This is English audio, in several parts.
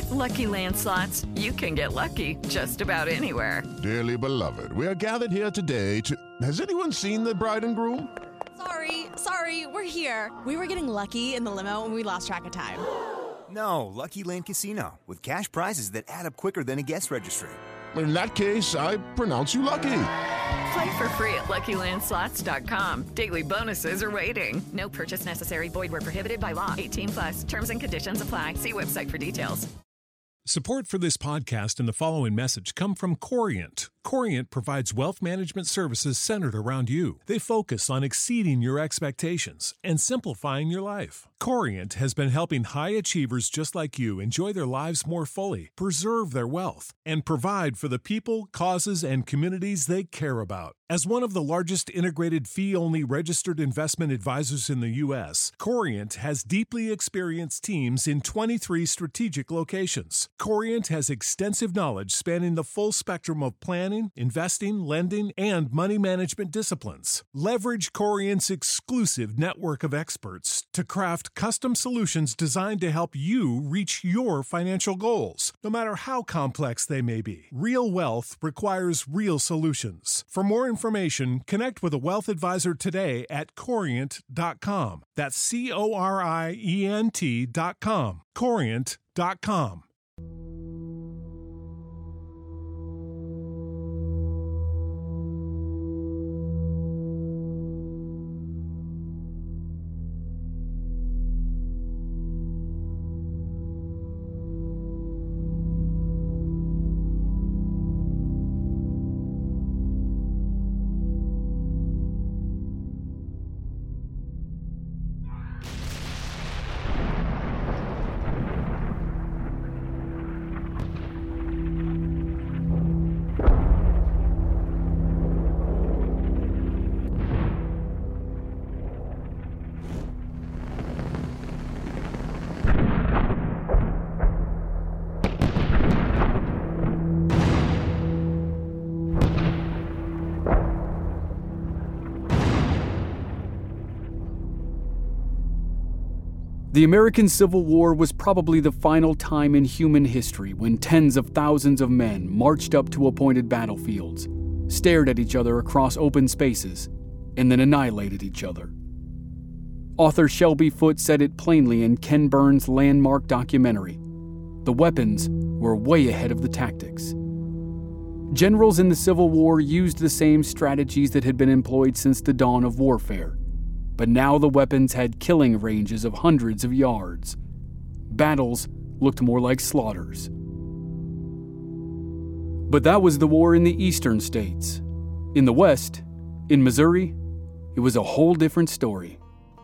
With Lucky Land Slots, you can get lucky just about anywhere. Dearly beloved, we are gathered here today to... Has anyone seen the bride and groom? Sorry, we're here. We were getting lucky in the limo and we lost track of time. No, Lucky Land Casino, with cash prizes that add up quicker than a guest registry. In that case, I pronounce you lucky. Play for free at LuckyLandSlots.com. Daily bonuses are waiting. No purchase necessary. Void where prohibited by law. 18+. Terms and conditions apply. See website for details. Support for this podcast and the following message come from Corient. Corient provides wealth management services centered around you. They focus on exceeding your expectations and simplifying your life. Corient has been helping high achievers just like you enjoy their lives more fully, preserve their wealth, and provide for the people, causes, and communities they care about. As one of the largest integrated fee-only registered investment advisors in the U.S., Corient has deeply experienced teams in 23 strategic locations. Corient has extensive knowledge spanning the full spectrum of planning, investing, lending, and money management disciplines. Leverage Corient's exclusive network of experts to craft custom solutions designed to help you reach your financial goals, no matter how complex they may be. Real wealth requires real solutions. For more information, connect with a wealth advisor today at Corient.com. That's Corient.com. Corient.com. The American Civil War was probably the final time in human history when tens of thousands of men marched up to appointed battlefields, stared at each other across open spaces, and then annihilated each other. Author Shelby Foote said it plainly in Ken Burns' landmark documentary. The weapons were way ahead of the tactics. Generals in the Civil War used the same strategies that had been employed since the dawn of warfare. But now the weapons had killing ranges of hundreds of yards. Battles looked more like slaughters. But that was the war in the eastern states. In the West, in Missouri, it was a whole different story.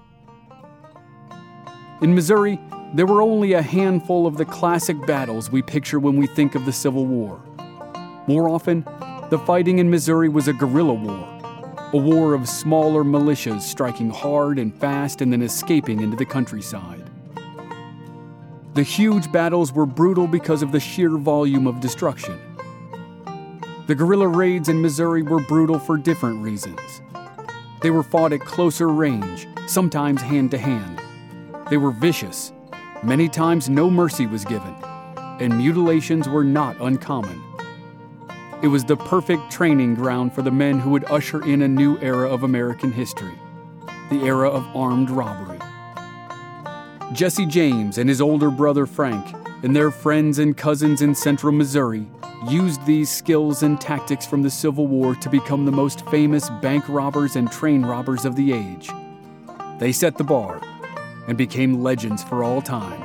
In Missouri, there were only a handful of the classic battles we picture when we think of the Civil War. More often, the fighting in Missouri was a guerrilla war. A war of smaller militias striking hard and fast and then escaping into the countryside. The huge battles were brutal because of the sheer volume of destruction. The guerrilla raids in Missouri were brutal for different reasons. They were fought at closer range, sometimes hand to hand. They were vicious. Many times no mercy was given, and mutilations were not uncommon. It was the perfect training ground for the men who would usher in a new era of American history, the era of armed robbery. Jesse James and his older brother Frank and their friends and cousins in central Missouri used these skills and tactics from the Civil War to become the most famous bank robbers and train robbers of the age. They set the bar and became legends for all time.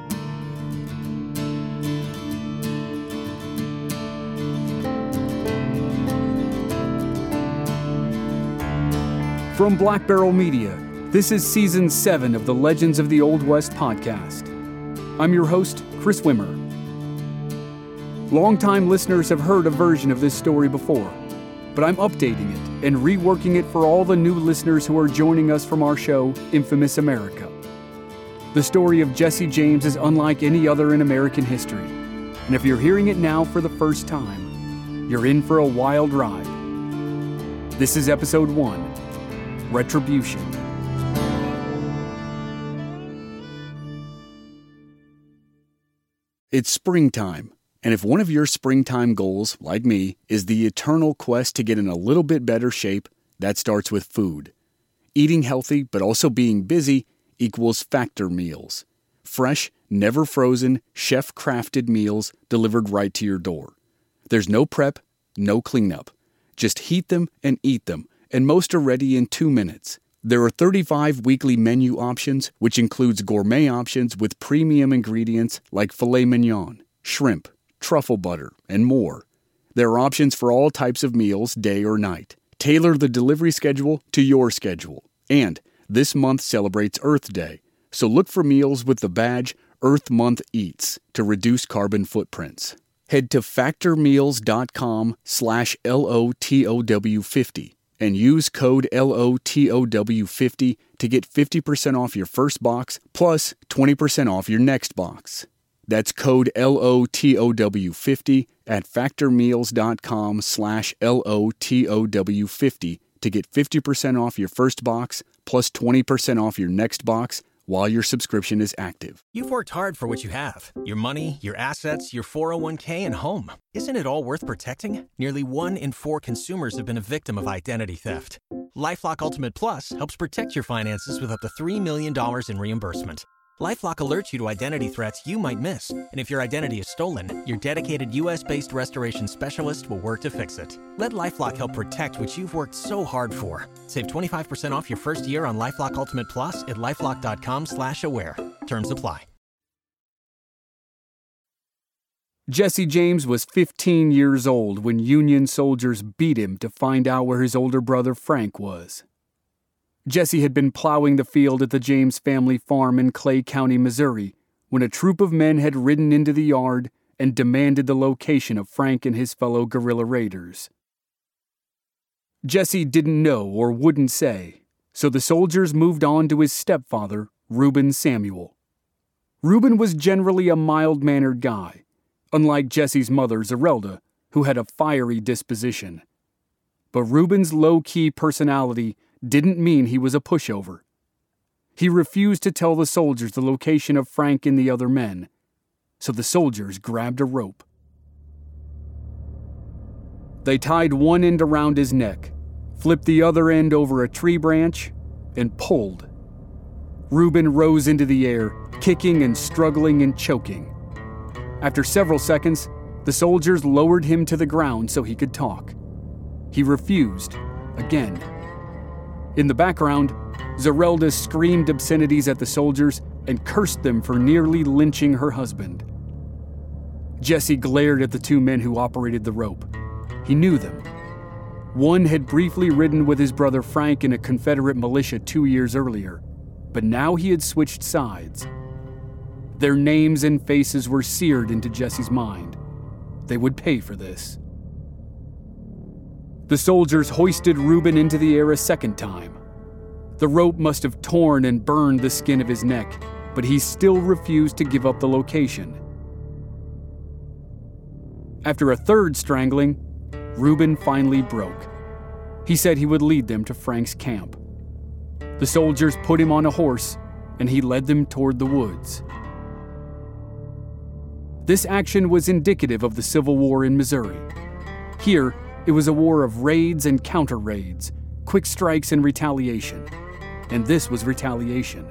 From Black Barrel Media, this is Season 7 of the Legends of the Old West podcast. I'm your host, Chris Wimmer. Longtime listeners have heard a version of this story before, but I'm updating it and reworking it for all the new listeners who are joining us from our show, Infamous America. The story of Jesse James is unlike any other in American history, and if you're hearing it now for the first time, you're in for a wild ride. This is Episode 1. Retribution. It's springtime, and if one of your springtime goals, like me, is the eternal quest to get in a little bit better shape, that starts with food. Eating healthy but also being busy equals Factor meals. Fresh, never frozen, chef-crafted meals delivered right to your door. There's no prep, no cleanup. Just heat them and eat them, and most are ready in 2 minutes. There are 35 weekly menu options, which includes gourmet options with premium ingredients like filet mignon, shrimp, truffle butter, and more. There are options for all types of meals, day or night. Tailor the delivery schedule to your schedule. And this month celebrates Earth Day, so look for meals with the badge Earth Month Eats to reduce carbon footprints. Head to factormeals.com/LOTOW50 and use code LOTOW50 to get 50% off your first box plus 20% off your next box. That's code LOTOW50 at factormeals.com/LOTOW50 to get 50% off your first box plus 20% off your next box while your subscription is active. You've worked hard for what you have. Your money, your assets, your 401k, and home. Isn't it all worth protecting? Nearly 1 in 4 consumers have been a victim of identity theft. LifeLock Ultimate Plus helps protect your finances with up to $3 million in reimbursement. LifeLock alerts you to identity threats you might miss. And if your identity is stolen, your dedicated U.S.-based restoration specialist will work to fix it. Let LifeLock help protect what you've worked so hard for. Save 25% off your first year on LifeLock Ultimate Plus at LifeLock.com/aware. Terms apply. Jesse James was 15 years old when Union soldiers beat him to find out where his older brother Frank was. Jesse had been plowing the field at the James family farm in Clay County, Missouri, when a troop of men had ridden into the yard and demanded the location of Frank and his fellow guerrilla raiders. Jesse didn't know or wouldn't say, so the soldiers moved on to his stepfather, Reuben Samuel. Reuben was generally a mild-mannered guy, unlike Jesse's mother, Zerelda, who had a fiery disposition. But Reuben's low-key personality didn't mean he was a pushover. He refused to tell the soldiers the location of Frank and the other men, so the soldiers grabbed a rope. They tied one end around his neck, flipped the other end over a tree branch, and pulled. Reuben rose into the air, kicking and struggling and choking. After several seconds, the soldiers lowered him to the ground so he could talk. He refused, again. In the background, Zerelda screamed obscenities at the soldiers and cursed them for nearly lynching her husband. Jesse glared at the 2 men who operated the rope. He knew them. One had briefly ridden with his brother Frank in a Confederate militia 2 years earlier, but now he had switched sides. Their names and faces were seared into Jesse's mind. They would pay for this. The soldiers hoisted Reuben into the air a second time. The rope must have torn and burned the skin of his neck, but he still refused to give up the location. After a third strangling, Reuben finally broke. He said he would lead them to Frank's camp. The soldiers put him on a horse, and he led them toward the woods. This action was indicative of the Civil War in Missouri. Here, it was a war of raids and counter-raids, quick strikes and retaliation. And this was retaliation.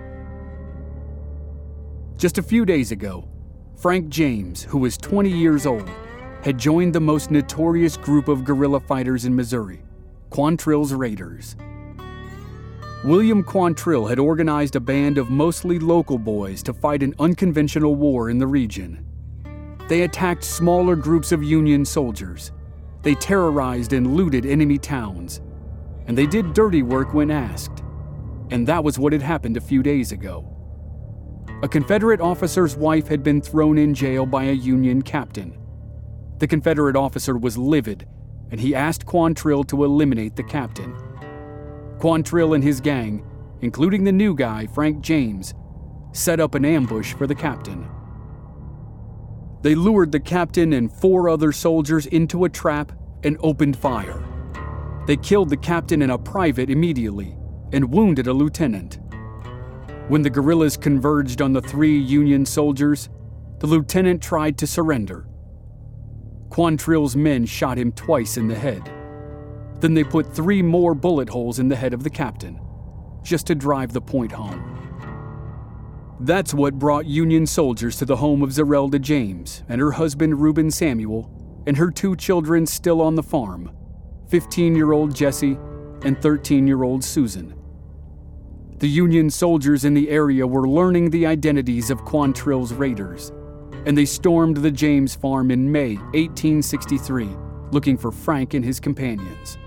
Just a few days ago, Frank James, who was 20 years old, had joined the most notorious group of guerrilla fighters in Missouri, Quantrill's Raiders. William Quantrill had organized a band of mostly local boys to fight an unconventional war in the region. They attacked smaller groups of Union soldiers. They terrorized and looted enemy towns. And they did dirty work when asked. And that was what had happened a few days ago. A Confederate officer's wife had been thrown in jail by a Union captain. The Confederate officer was livid, and he asked Quantrill to eliminate the captain. Quantrill and his gang, including the new guy, Frank James, set up an ambush for the captain. They lured the captain and 4 other soldiers into a trap and opened fire. They killed the captain and a private immediately and wounded a lieutenant. When the guerrillas converged on the 3 Union soldiers, the lieutenant tried to surrender. Quantrill's men shot him twice in the head. Then they put 3 more bullet holes in the head of the captain, just to drive the point home. That's what brought Union soldiers to the home of Zerelda James and her husband Reuben Samuel and her 2 children still on the farm, 15-year-old Jesse and 13-year-old Susan. The Union soldiers in the area were learning the identities of Quantrill's raiders, and they stormed the James farm in May 1863, looking for Frank and his companions.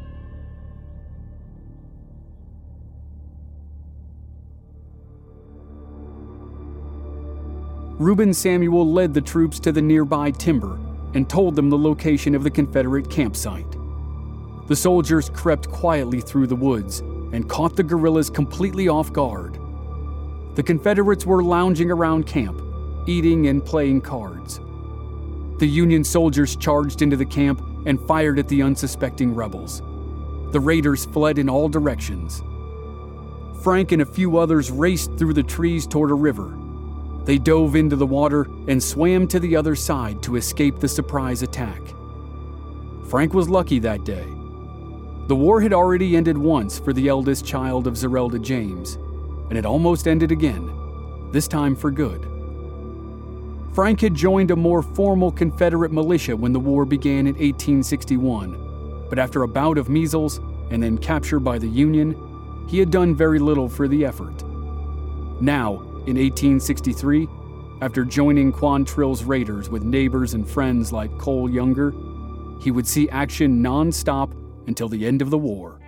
Reuben Samuel led the troops to the nearby timber and told them the location of the Confederate campsite. The soldiers crept quietly through the woods and caught the guerrillas completely off guard. The Confederates were lounging around camp, eating and playing cards. The Union soldiers charged into the camp and fired at the unsuspecting rebels. The raiders fled in all directions. Frank and a few others raced through the trees toward a river. They dove into the water and swam to the other side to escape the surprise attack. Frank was lucky that day. The war had already ended once for the eldest child of Zerelda James, and it almost ended again, this time for good. Frank had joined a more formal Confederate militia when the war began in 1861, but after a bout of measles and then capture by the Union, he had done very little for the effort. Now, in 1863, after joining Quantrill's raiders with neighbors and friends like Cole Younger, he would see action non-stop until the end of the war.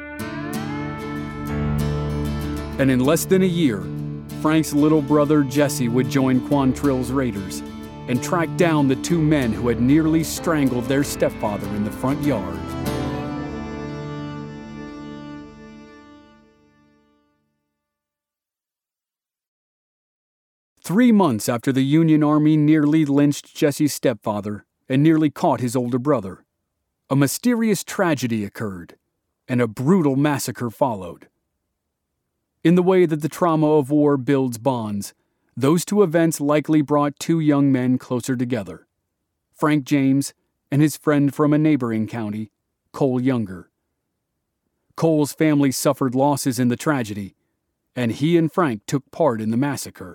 And in less than a year, Frank's little brother Jesse would join Quantrill's raiders and track down the 2 men who had nearly strangled their stepfather in the front yard. Three months after the Union Army nearly lynched Jesse's stepfather and nearly caught his older brother, a mysterious tragedy occurred, and a brutal massacre followed. In the way that the trauma of war builds bonds, those 2 events likely brought 2 young men closer together, Frank James and his friend from a neighboring county, Cole Younger. Cole's family suffered losses in the tragedy, and he and Frank took part in the massacre.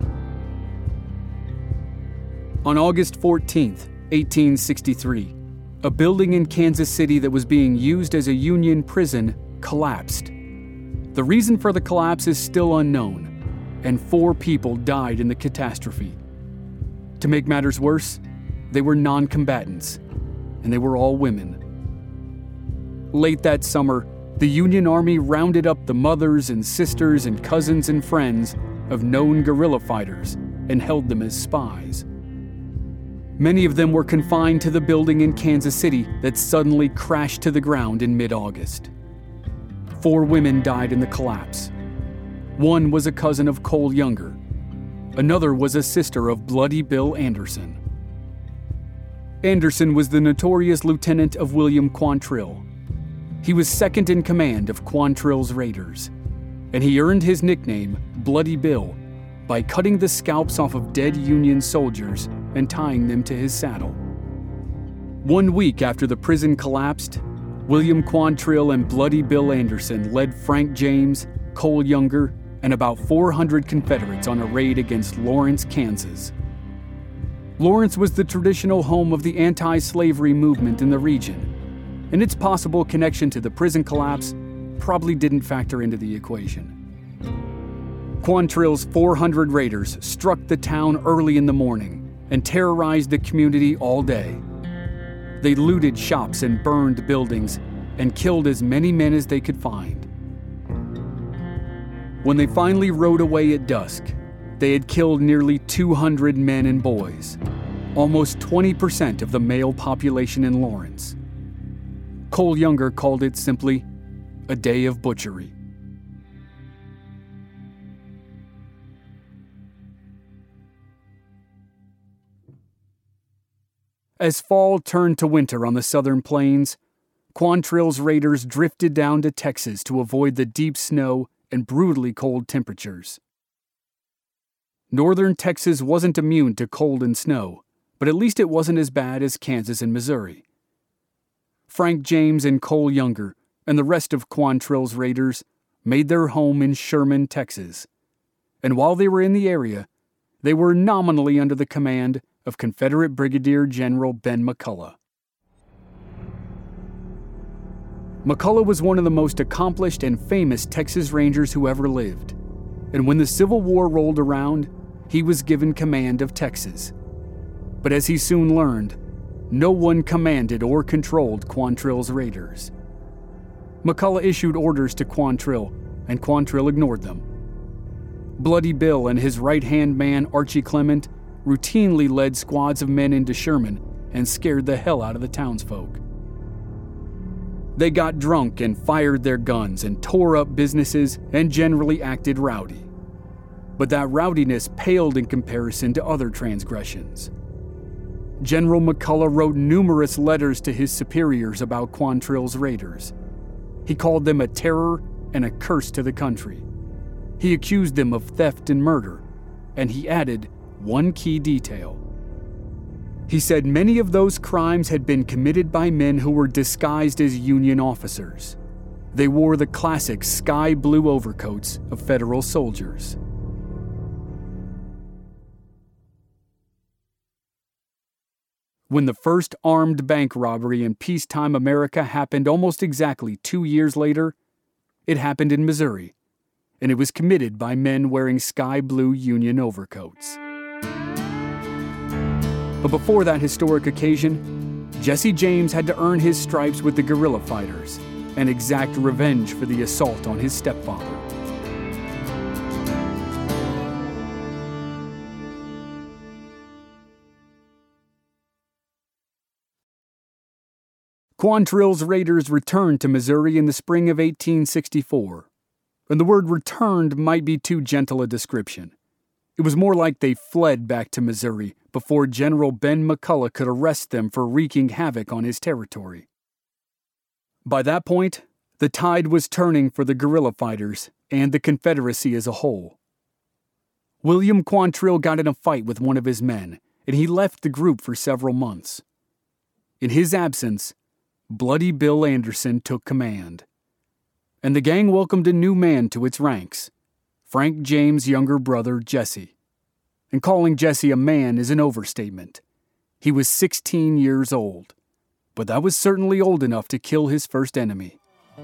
On August 14, 1863, a building in Kansas City that was being used as a Union prison collapsed. The reason for the collapse is still unknown, and 4 people died in the catastrophe. To make matters worse, they were non-combatants, and they were all women. Late that summer, the Union Army rounded up the mothers and sisters and cousins and friends of known guerrilla fighters and held them as spies. Many of them were confined to the building in Kansas City that suddenly crashed to the ground in mid-August. 4 women died in the collapse. One was a cousin of Cole Younger. Another was a sister of Bloody Bill Anderson. Anderson was the notorious lieutenant of William Quantrill. He was second in command of Quantrill's raiders, and he earned his nickname, Bloody Bill, by cutting the scalps off of dead Union soldiers and tying them to his saddle. 1 week after the prison collapsed, William Quantrill and Bloody Bill Anderson led Frank James, Cole Younger, and about 400 Confederates on a raid against Lawrence, Kansas. Lawrence was the traditional home of the anti-slavery movement in the region, and its possible connection to the prison collapse probably didn't factor into the equation. Quantrill's 400 raiders struck the town early in the morning and terrorized the community all day. They looted shops and burned buildings and killed as many men as they could find. When they finally rode away at dusk, they had killed nearly 200 men and boys, almost 20% of the male population in Lawrence. Cole Younger called it simply a day of butchery. As fall turned to winter on the southern plains, Quantrill's raiders drifted down to Texas to avoid the deep snow and brutally cold temperatures. Northern Texas wasn't immune to cold and snow, but at least it wasn't as bad as Kansas and Missouri. Frank James and Cole Younger and the rest of Quantrill's raiders made their home in Sherman, Texas. And while they were in the area, they were nominally under the command of Confederate Brigadier General Ben McCulloch. McCulloch was one of the most accomplished and famous Texas Rangers who ever lived, and when the Civil War rolled around, he was given command of Texas. But as he soon learned, no one commanded or controlled Quantrill's raiders. McCulloch issued orders to Quantrill, and Quantrill ignored them. Bloody Bill and his right-hand man Archie Clement routinely led squads of men into Sherman and scared the hell out of the townsfolk. They got drunk and fired their guns and tore up businesses and generally acted rowdy. But that rowdiness paled in comparison to other transgressions. General McCulloch wrote numerous letters to his superiors about Quantrill's raiders. He called them a terror and a curse to the country. He accused them of theft and murder, and he added one key detail. He said many of those crimes had been committed by men who were disguised as Union officers. They wore the classic sky blue overcoats of Federal soldiers. When the first armed bank robbery in peacetime America happened almost exactly 2 years later, it happened in Missouri, and it was committed by men wearing sky blue Union overcoats. But before that historic occasion, Jesse James had to earn his stripes with the guerrilla fighters and exact revenge for the assault on his stepfather. Quantrill's raiders returned to Missouri in the spring of 1864, and the word returned might be too gentle a description. It was more like they fled back to Missouri before General Ben McCulloch could arrest them for wreaking havoc on his territory. By that point, the tide was turning for the guerrilla fighters and the Confederacy as a whole. William Quantrill got in a fight with one of his men, and he left the group for several months. In his absence, Bloody Bill Anderson took command, and the gang welcomed a new man to its ranks, Frank James' younger brother, Jesse. And calling Jesse a man is an overstatement. He was 16 years old, but that was certainly old enough to kill his first enemy.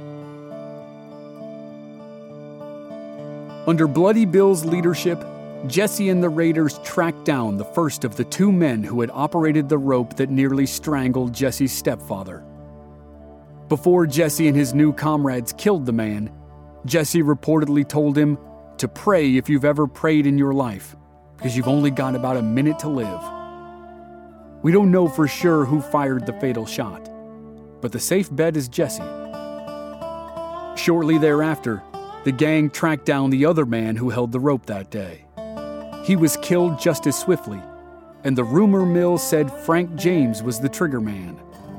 Under Bloody Bill's leadership, Jesse and the raiders tracked down the first of the two men who had operated the rope that nearly strangled Jesse's stepfather. Before Jesse and his new comrades killed the man, Jesse reportedly told him to pray if you've ever prayed in your life, because you've only got about a minute to live. We don't know for sure who fired the fatal shot, but the safe bet is Jesse. Shortly thereafter, the gang tracked down the other man who held the rope that day. He was killed just as swiftly, and the rumor mill said Frank James was the trigger man.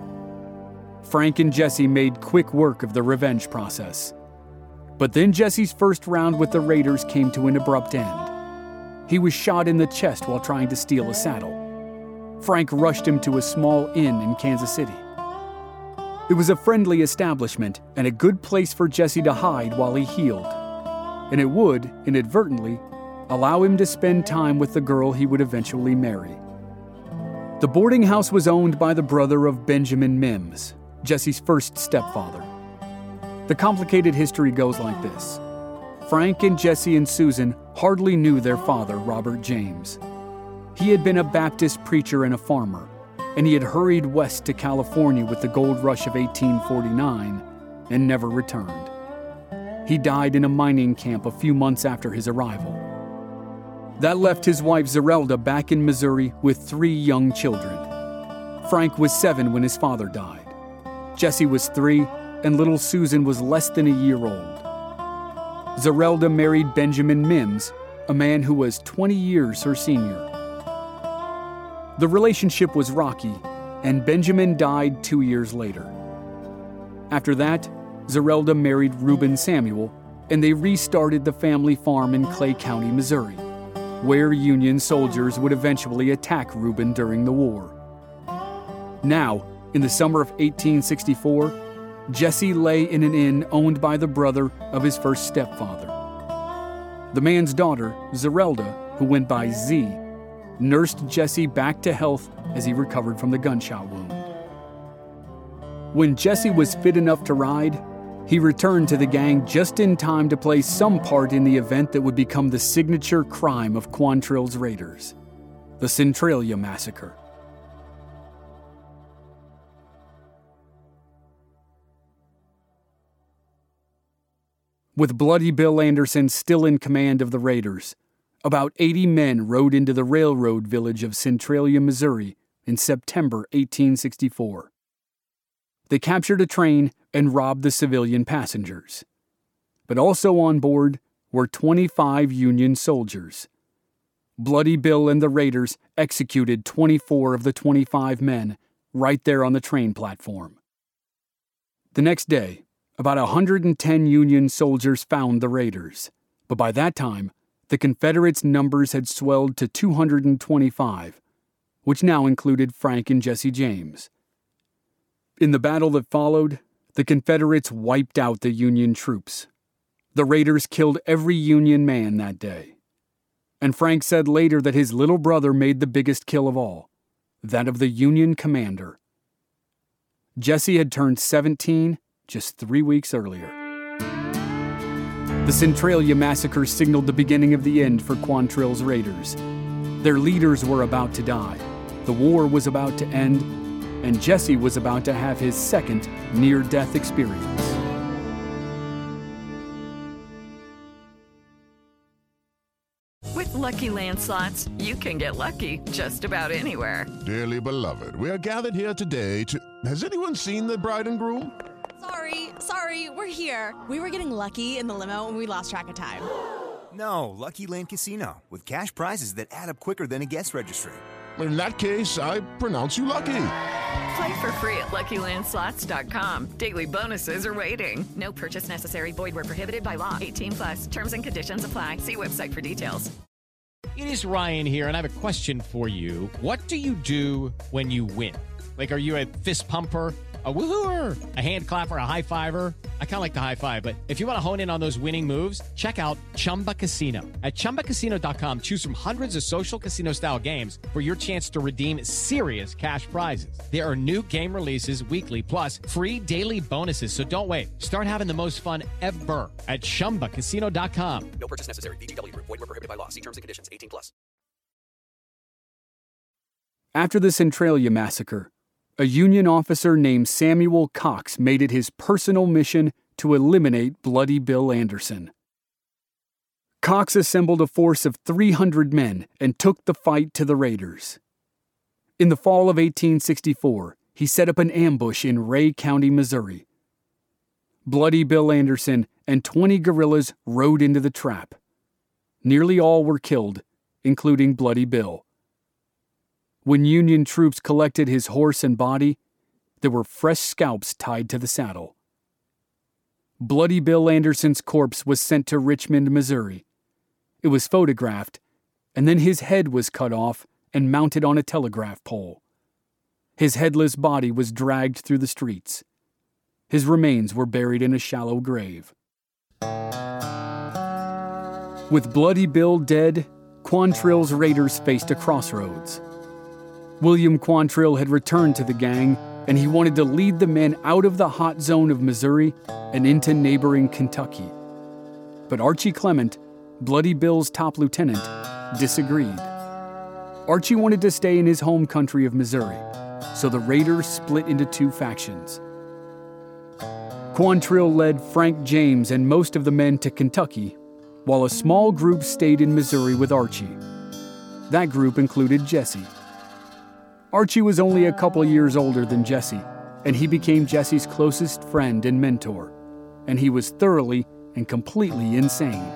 Frank and Jesse made quick work of the revenge process. But then Jesse's first round with the raiders came to an abrupt end. He was shot in the chest while trying to steal a saddle. Frank rushed him to a small inn in Kansas City. It was a friendly establishment and a good place for Jesse to hide while he healed. And it would, inadvertently, allow him to spend time with the girl he would eventually marry. The boarding house was owned by the brother of Benjamin Mims, Jesse's first stepfather. The complicated history goes like this. Frank and Jesse and Susan hardly knew their father, Robert James. He had been a Baptist preacher and a farmer, and he had hurried west to California with the gold rush of 1849 and never returned. He died in a mining camp a few months after his arrival. That left his wife Zerelda back in Missouri with 3 young children. Frank was 7 when his father died. Jesse was 3, and little Susan was less than a year old. Zerelda married Benjamin Mims, a man who was 20 years her senior. The relationship was rocky, and Benjamin died 2 years later. After that, Zerelda married Reuben Samuel, and they restarted the family farm in Clay County, Missouri. where Union soldiers would eventually attack Reuben during the war. Now, in the summer of 1864, Jesse lay in an inn owned by the brother of his first stepfather. The man's daughter, Zerelda, who went by Z, nursed Jesse back to health as he recovered from the gunshot wound. When Jesse was fit enough to ride, he returned to the gang just in time to play some part in the event that would become the signature crime of Quantrill's raiders, the Centralia Massacre. With Bloody Bill Anderson still in command of the raiders, about 80 men rode into the railroad village of Centralia, Missouri in September 1864. They captured a train and robbed the civilian passengers. But also on board were 25 Union soldiers. Bloody Bill and the raiders executed 24 of the 25 men right there on the train platform. The next day, about 110 Union soldiers found the raiders, but by that time, the Confederates' numbers had swelled to 225, which now included Frank and Jesse James. In the battle that followed, the Confederates wiped out the Union troops. The raiders killed every Union man that day. And Frank said later that his little brother made the biggest kill of all, that of the Union commander. Jesse had turned 17 just 3 weeks earlier. The Centralia Massacre signaled the beginning of the end for Quantrill's raiders. Their leaders were about to die, the war was about to end, and Jesse was about to have his second near-death experience. With Lucky Land Slots, you can get lucky just about anywhere. Dearly beloved, we are gathered here today to... Has anyone seen the bride and groom? Sorry, we're here. We were getting lucky in the limo and we lost track of time. No, Lucky Land Casino, with cash prizes that add up quicker than a guest registry. In that case, I pronounce you lucky. Play for free at LuckyLandSlots.com. Daily bonuses are waiting. No purchase necessary. Void where prohibited by law. 18+. Terms and conditions apply. See website for details. It is Ryan here, and I have a question for you. What do you do when you win? Like, are you a fist pumper, a woo-hooer, a hand clapper, a high-fiver? I kind of like the high-five, but if you want to hone in on those winning moves, check out Chumba Casino. At ChumbaCasino.com, choose from hundreds of social casino-style games for your chance to redeem serious cash prizes. There are new game releases weekly, plus free daily bonuses, so don't wait. Start having the most fun ever at ChumbaCasino.com. No purchase necessary. VGW Group. Void where prohibited by law. See terms and conditions. 18+. After the Centralia Massacre, a Union officer named Samuel Cox made it his personal mission to eliminate Bloody Bill Anderson. Cox assembled a force of 300 men and took the fight to the raiders. In the fall of 1864, he set up an ambush in Ray County, Missouri. Bloody Bill Anderson and 20 guerrillas rode into the trap. Nearly all were killed, including Bloody Bill. When Union troops collected his horse and body, there were fresh scalps tied to the saddle. Bloody Bill Anderson's corpse was sent to Richmond, Missouri. It was photographed, and then his head was cut off and mounted on a telegraph pole. His headless body was dragged through the streets. His remains were buried in a shallow grave. With Bloody Bill dead, Quantrill's raiders faced a crossroads. William Quantrill had returned to the gang, and he wanted to lead the men out of the hot zone of Missouri and into neighboring Kentucky. But Archie Clement, Bloody Bill's top lieutenant, disagreed. Archie wanted to stay in his home country of Missouri, so the raiders split into two factions. Quantrill led Frank James and most of the men to Kentucky, while a small group stayed in Missouri with Archie. That group included Jesse. Archie was only a couple years older than Jesse, and he became Jesse's closest friend and mentor, and he was thoroughly and completely insane.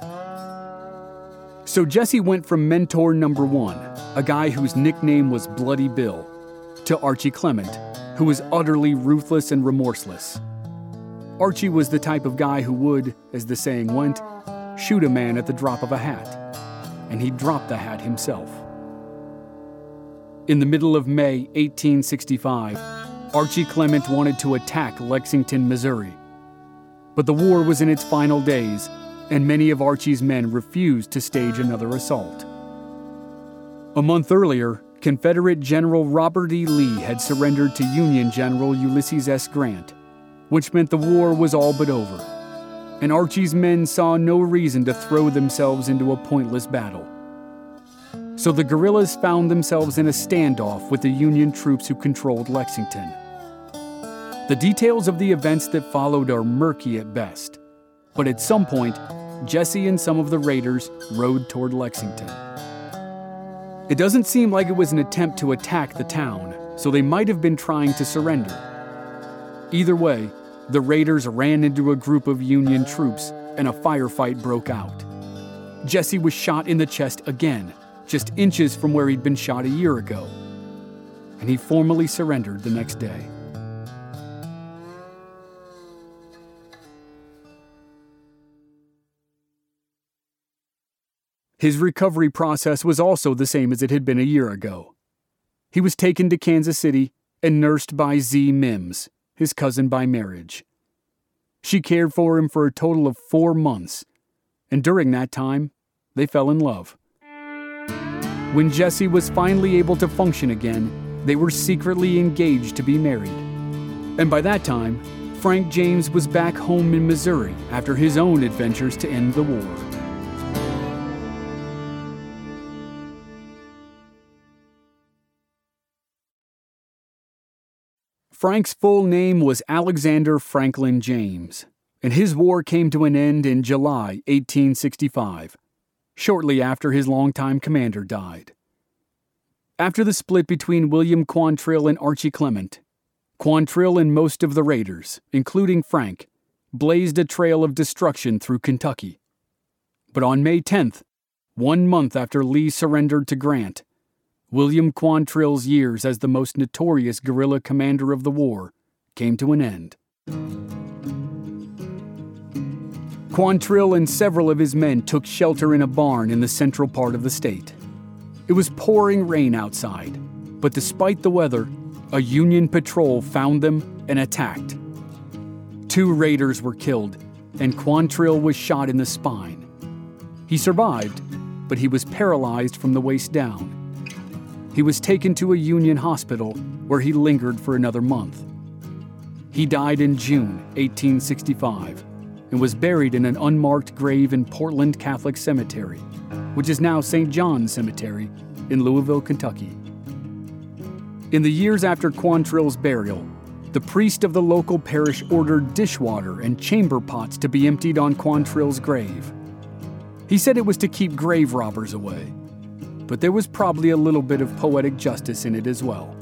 So Jesse went from mentor number one, a guy whose nickname was Bloody Bill, to Archie Clement, who was utterly ruthless and remorseless. Archie was the type of guy who would, as the saying went, shoot a man at the drop of a hat. and he dropped the hat himself. In the middle of May 1865, Archie Clement wanted to attack Lexington, Missouri. But the war was in its final days, and many of Archie's men refused to stage another assault. A month earlier, Confederate General Robert E. Lee had surrendered to Union General Ulysses S. Grant, which meant the war was all but over, and Archie's men saw no reason to throw themselves into a pointless battle. So the guerrillas found themselves in a standoff with the Union troops who controlled Lexington. The details of the events that followed are murky at best, but at some point, Jesse and some of the raiders rode toward Lexington. It doesn't seem like it was an attempt to attack the town, so they might have been trying to surrender. Either way, the raiders ran into a group of Union troops and a firefight broke out. Jesse was shot in the chest again, just inches from where he'd been shot a year ago, and he formally surrendered the next day. His recovery process was also the same as it had been a year ago. He was taken to Kansas City and nursed by Z. Mims, his cousin by marriage. She cared for him for a total of 4 months, and during that time, they fell in love. When Jesse was finally able to function again, they were secretly engaged to be married. And by that time, Frank James was back home in Missouri after his own adventures to end the war. Frank's full name was Alexander Franklin James, and his war came to an end in July 1865, shortly after his longtime commander died. After the split between William Quantrill and Archie Clement, Quantrill and most of the raiders, including Frank, blazed a trail of destruction through Kentucky. But on May 10th, 1 month after Lee surrendered to Grant, William Quantrill's years as the most notorious guerrilla commander of the war came to an end. Quantrill and several of his men took shelter in a barn in the central part of the state. It was pouring rain outside, but despite the weather, a Union patrol found them and attacked. 2 raiders were killed, and Quantrill was shot in the spine. He survived, but he was paralyzed from the waist down. He was taken to a Union hospital where he lingered for another month. He died in June 1865 and was buried in an unmarked grave in Portland Catholic Cemetery, which is now St. John's Cemetery in Louisville, Kentucky. In the years after Quantrill's burial, the priest of the local parish ordered dishwater and chamber pots to be emptied on Quantrill's grave. He said it was to keep grave robbers away, but there was probably a little bit of poetic justice in it as well.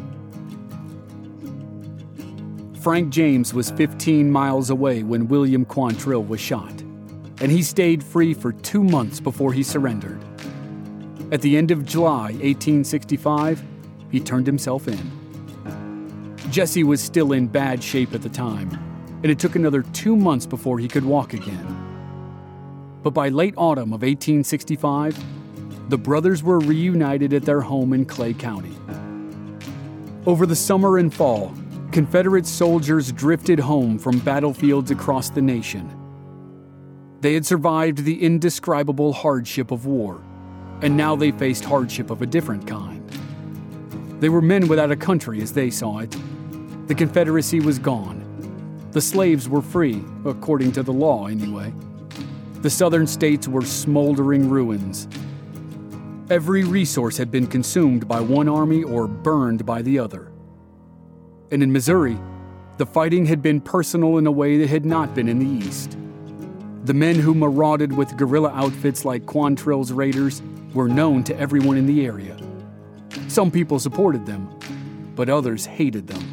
Frank James was 15 miles away when William Quantrill was shot, and he stayed free for 2 months before he surrendered. At the end of July 1865, he turned himself in. Jesse was still in bad shape at the time, and it took another 2 months before he could walk again. But by late autumn of 1865, the brothers were reunited at their home in Clay County. Over the summer and fall, Confederate soldiers drifted home from battlefields across the nation. They had survived the indescribable hardship of war, and now they faced hardship of a different kind. They were men without a country as they saw it. The Confederacy was gone. The slaves were free, according to the law anyway. The southern states were smoldering ruins. Every resource had been consumed by one army or burned by the other. And in Missouri, the fighting had been personal in a way that had not been in the East. The men who marauded with guerrilla outfits like Quantrill's raiders were known to everyone in the area. Some people supported them, but others hated them.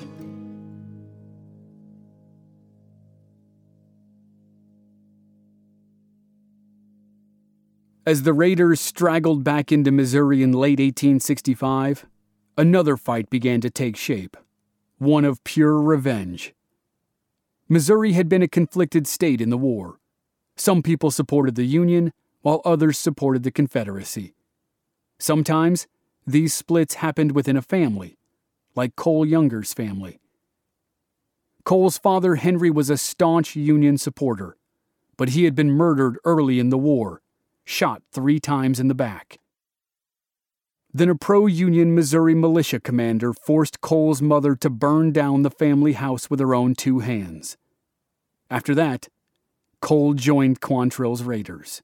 As the raiders straggled back into Missouri in late 1865, another fight began to take shape, one of pure revenge. Missouri had been a conflicted state in the war. Some people supported the Union, while others supported the Confederacy. Sometimes, these splits happened within a family, like Cole Younger's family. Cole's father, Henry, was a staunch Union supporter, but he had been murdered early in the war, shot 3 times in the back. Then a pro-Union Missouri militia commander forced Cole's mother to burn down the family house with her own 2 hands. After that, Cole joined Quantrill's Raiders.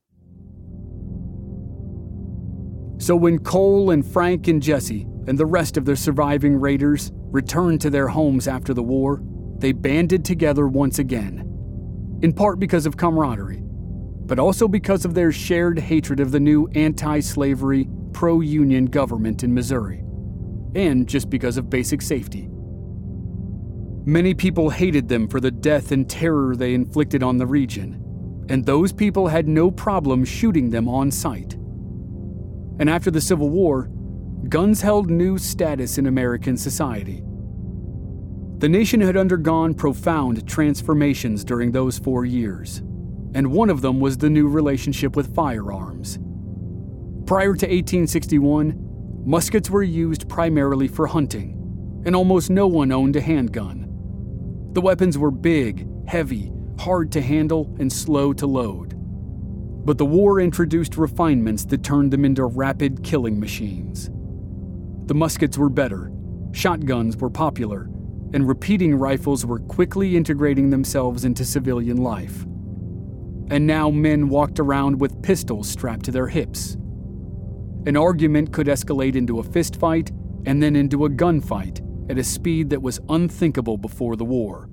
So when Cole and Frank and Jesse and the rest of the surviving Raiders returned to their homes after the war, they banded together once again, in part because of camaraderie, but also because of their shared hatred of the new anti-slavery, pro-Union government in Missouri, and just because of basic safety. Many people hated them for the death and terror they inflicted on the region, and those people had no problem shooting them on sight. And after the Civil War, guns held new status in American society. The nation had undergone profound transformations during those 4 years, and one of them was the new relationship with firearms. Prior to 1861, muskets were used primarily for hunting, and almost no one owned a handgun. The weapons were big, heavy, hard to handle, and slow to load. But the war introduced refinements that turned them into rapid killing machines. The muskets were better, shotguns were popular, and repeating rifles were quickly integrating themselves into civilian life. And now men walked around with pistols strapped to their hips. An argument could escalate into a fistfight and then into a gunfight at a speed that was unthinkable before the war.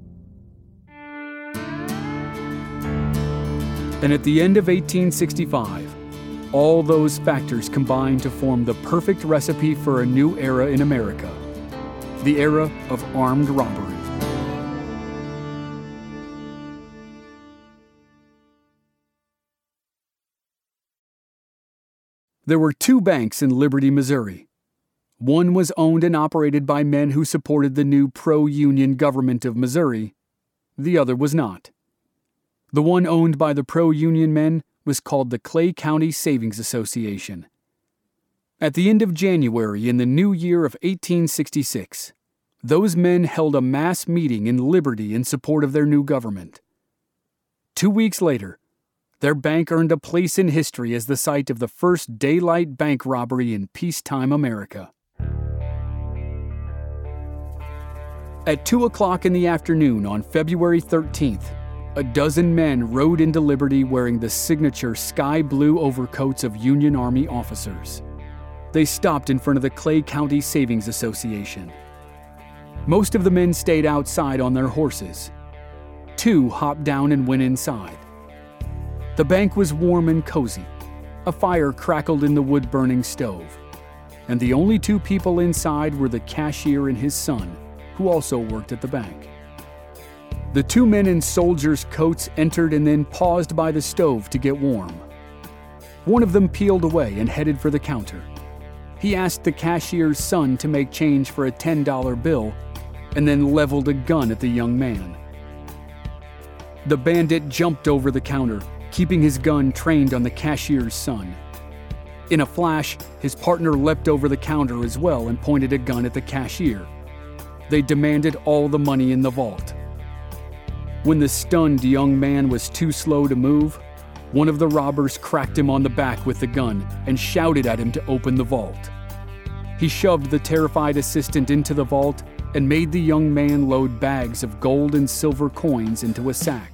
And at the end of 1865, all those factors combined to form the perfect recipe for a new era in America, the era of armed robbery. There were 2 banks in Liberty, Missouri. One was owned and operated by men who supported the new pro-Union government of Missouri. The other was not. The one owned by the pro-Union men was called the Clay County Savings Association. At the end of January in the new year of 1866, those men held a mass meeting in Liberty in support of their new government. 2 weeks later, their bank earned a place in history as the site of the first daylight bank robbery in peacetime America. At 2 o'clock in the afternoon on February 13th, a dozen men rode into Liberty wearing the signature sky blue overcoats of Union Army officers. They stopped in front of the Clay County Savings Association. Most of the men stayed outside on their horses. 2 hopped down and went inside. The bank was warm and cozy. A fire crackled in the wood-burning stove. And the only 2 people inside were the cashier and his son, who also worked at the bank. The 2 men in soldiers' coats entered and then paused by the stove to get warm. One of them peeled away and headed for the counter. He asked the cashier's son to make change for a $10 bill and then leveled a gun at the young man. The bandit jumped over the counter, keeping his gun trained on the cashier's son. In a flash, his partner leapt over the counter as well and pointed a gun at the cashier. They demanded all the money in the vault. When the stunned young man was too slow to move, one of the robbers cracked him on the back with the gun and shouted at him to open the vault. He shoved the terrified assistant into the vault and made the young man load bags of gold and silver coins into a sack.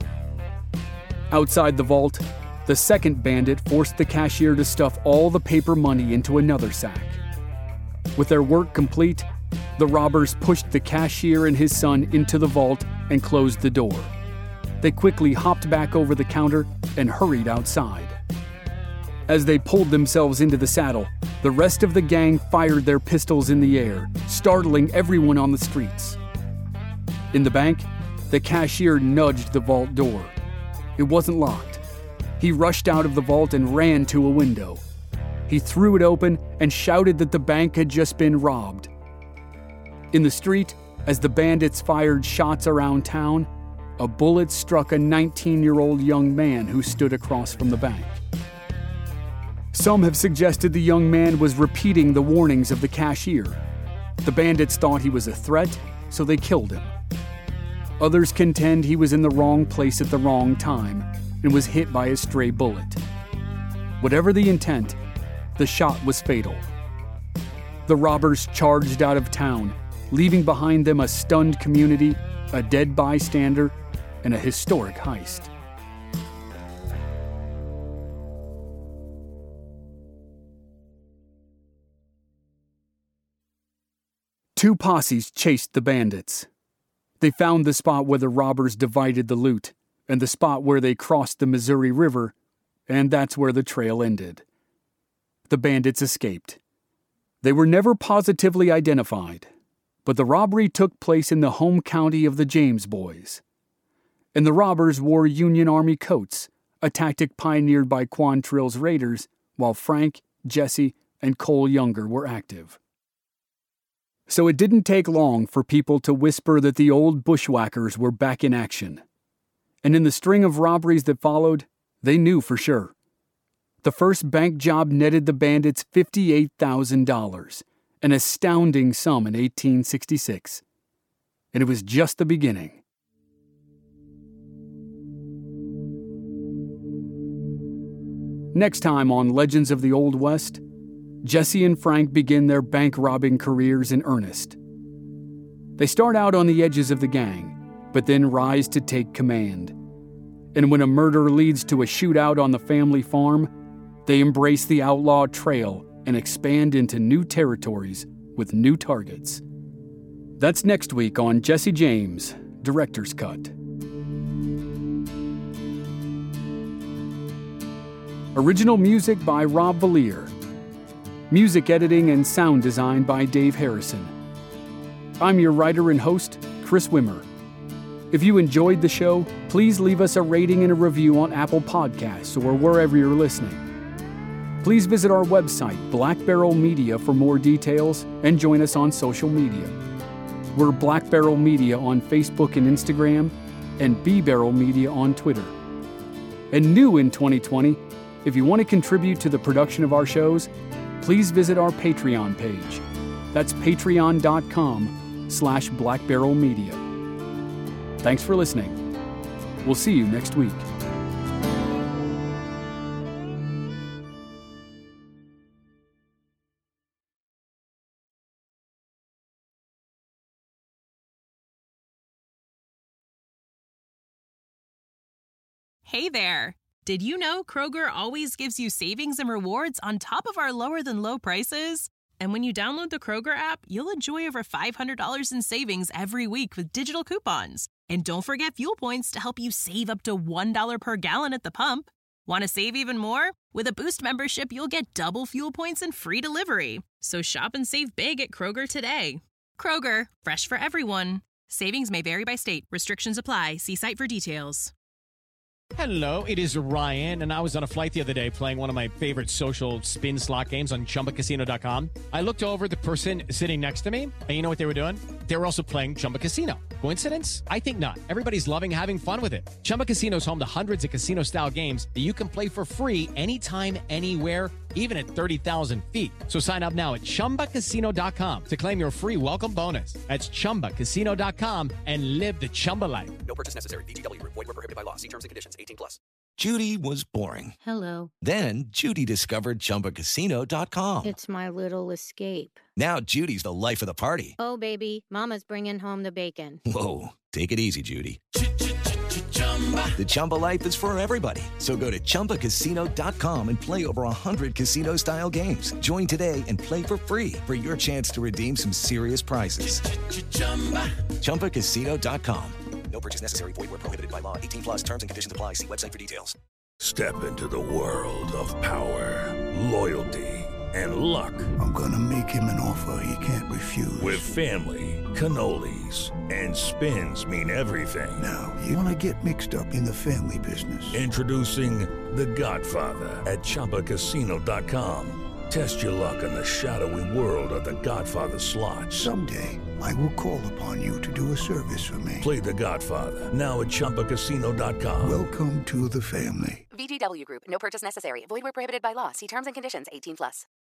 Outside the vault, the second bandit forced the cashier to stuff all the paper money into another sack. With their work complete, the robbers pushed the cashier and his son into the vault and closed the door. They quickly hopped back over the counter and hurried outside. As they pulled themselves into the saddle, the rest of the gang fired their pistols in the air, startling everyone on the streets. In the bank, the cashier nudged the vault door. It wasn't locked. He rushed out of the vault and ran to a window. He threw it open and shouted that the bank had just been robbed. In the street, as the bandits fired shots around town, a bullet struck a 19-year-old young man who stood across from the bank. Some have suggested the young man was repeating the warnings of the cashier. The bandits thought he was a threat, so they killed him. Others contend he was in the wrong place at the wrong time and was hit by a stray bullet. Whatever the intent, the shot was fatal. The robbers charged out of town, leaving behind them a stunned community, a dead bystander, and a historic heist. Two posses chased the bandits. They found the spot where the robbers divided the loot, and the spot where they crossed the Missouri River, and that's where the trail ended. The bandits escaped. They were never positively identified, but the robbery took place in the home county of the James boys. And the robbers wore Union Army coats, a tactic pioneered by Quantrill's raiders, while Frank, Jesse, and Cole Younger were active. So it didn't take long for people to whisper that the old bushwhackers were back in action. And in the string of robberies that followed, they knew for sure. The first bank job netted the bandits $58,000, an astounding sum in 1866. And it was just the beginning. Next time on Legends of the Old West, Jesse and Frank begin their bank-robbing careers in earnest. They start out on the edges of the gang, but then rise to take command. And when a murder leads to a shootout on the family farm, they embrace the outlaw trail and expand into new territories with new targets. That's next week on Jesse James, Director's Cut. Original music by Rob Valier. Music editing and sound design by Dave Harrison. I'm your writer and host, Chris Wimmer. If you enjoyed the show, please leave us a rating and a review on Apple Podcasts or wherever you're listening. Please visit our website, Black Barrel Media, for more details and join us on social media. We're Black Barrel Media on Facebook and Instagram, and B Barrel Media on Twitter. And new in 2020, if you want to contribute to the production of our shows, please visit our Patreon page. That's patreon.com/blackbarrelmedia. Thanks for listening. We'll see you next week. Hey there! Did you know Kroger always gives you savings and rewards on top of our lower-than-low prices? And when you download the Kroger app, you'll enjoy over $500 in savings every week with digital coupons. And don't forget fuel points to help you save up to $1 per gallon at the pump. Want to save even more? With a Boost membership, you'll get double fuel points and free delivery. So shop and save big at Kroger today. Kroger, fresh for everyone. Savings may vary by state. Restrictions apply. See site for details. Hello, it is Ryan, and I was on a flight the other day playing one of my favorite social spin slot games on ChumbaCasino.com. I looked over at the person sitting next to me, and you know what they were doing? They were also playing Chumba Casino. Coincidence? I think not. Everybody's loving having fun with it. Chumba Casino is home to hundreds of casino-style games that you can play for free anytime, anywhere, even at 30,000 feet. So sign up now at ChumbaCasino.com to claim your free welcome bonus. That's ChumbaCasino.com and live the Chumba life. No purchase necessary. VGW. Void where prohibited by law. See terms and conditions. 18+. Judy was boring. Hello. Then Judy discovered ChumbaCasino.com. It's my little escape. Now Judy's the life of the party. Oh, baby, mama's bringing home the bacon. Whoa, take it easy, Judy. The Chumba life is for everybody. So go to ChumbaCasino.com and play over 100 casino-style games. Join today and play for free for your chance to redeem some serious prizes. ChumbaCasino.com. No purchase necessary. Void where prohibited by law. 18+. Terms and conditions apply. See website for details. Step into the world of power, loyalty, and luck. I'm gonna make him an offer he can't refuse. With family, cannolis, and spins mean everything. Now, you wanna get mixed up in the family business. Introducing The Godfather at ChumbaCasino.com. Test your luck in the shadowy world of The Godfather slot. Someday, I will call upon you to do a service for me. Play The Godfather, now at ChumbaCasino.com. Welcome to the family. VGW Group. No purchase necessary. Void where prohibited by law. See terms and conditions. 18+.